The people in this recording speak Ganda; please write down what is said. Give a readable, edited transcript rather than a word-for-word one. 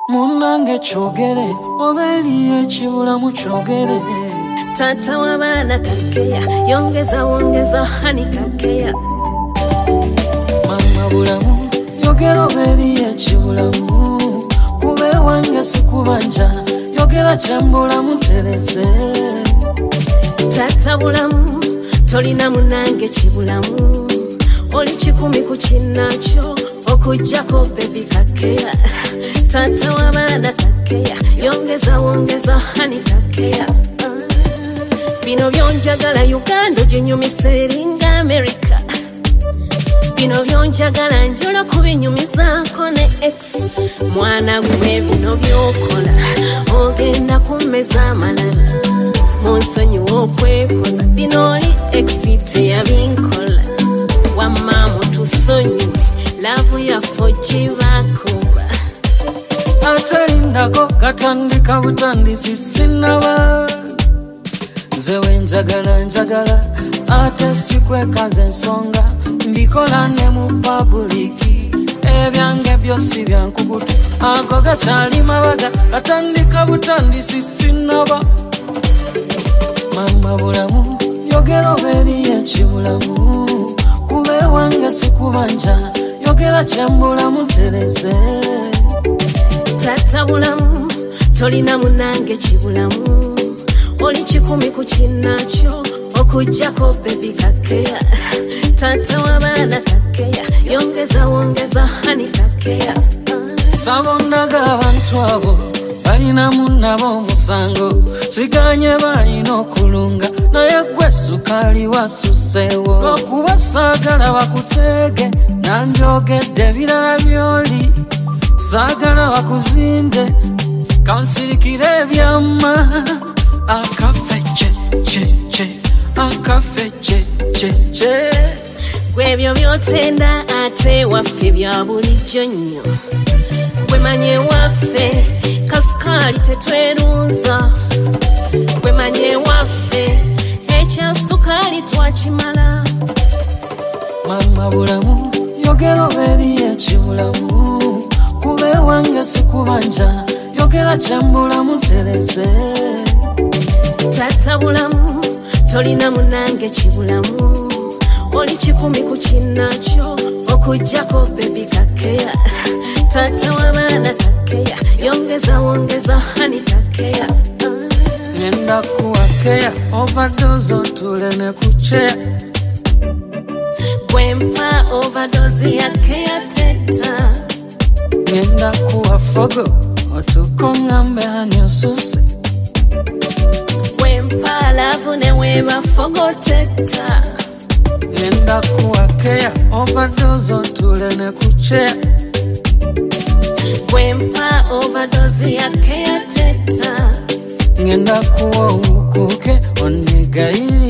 Munange chogere obeliye chibula muchogere Tata wabana kakeya yongeza wongeza hani kakeya Mama bulamu yogera obeliye chibulamu Kube wange sikubanja yogera chambula mutereze Tata bulamu tolina munange chibulamu Oli chikumi kuchinacho okujjako baby kakeya Tata wabana kakeya yongeza wongeza hani kakeya Bino byonjagala Uganda jinyumisa eringa America Bino byonjagala njola kubinyumizaako ne ex Mwana gwe bino byokola ogenda kumeza amalala Munsonyi w'okwekoza bino oli ex teyabinkola Wamma mutusonyiwe laavu yaffe gibakuba Atalindako katandika butandisi sinaba Zewe njagala ate sikwekaza ensonga mbikola ne mu publiki ebyange byosi byankukutu ako gakyali mabaga katandika butandisi sinaba Mama bulamu yogera obeliye kibulamu kube wange sikubanja yogera kyembula mutereze Tata bulamu tolina munange kibulamu Oli chikumi kuchinacho okujjako baby kakeya Tata wabana kakeya yongeza wongeza hani kakeya Sabondaga abantu abo balina munabo musango siganye balina okulunga naye gwe sukali wasusewo okuba saagala bakutege nanjogedde birala byoli saagala bakuzinde kansirikire ebyama akafe akafe Gwebyo byotenda ate waffe bya bulijjo nnyo Gwemanye waffe kasukali tetwerunza Gwemanye waffe ekyasukali twakimala Mama bulamu yogera obeliye kibulamu kube wange sikubanja yogera kyembula mutereze Tata bulamu tolina munange kibulamu Oli chikumi kuchinacho okujjako baby kakeya Tata wabana kakeya yongeza wongeza hani kakeya Ngenda kuwakeya overdose otule ne kucheya Gwempa overdose ya keya teta Ngenda kuwafogo otukongambe hani osuse Gwempa lavu ne weba fogo teta Ngenda kuwakeya overdose otule ne kucheya Gwempa overdose ya keya teta Ngenda kuwa umukuke onegayiri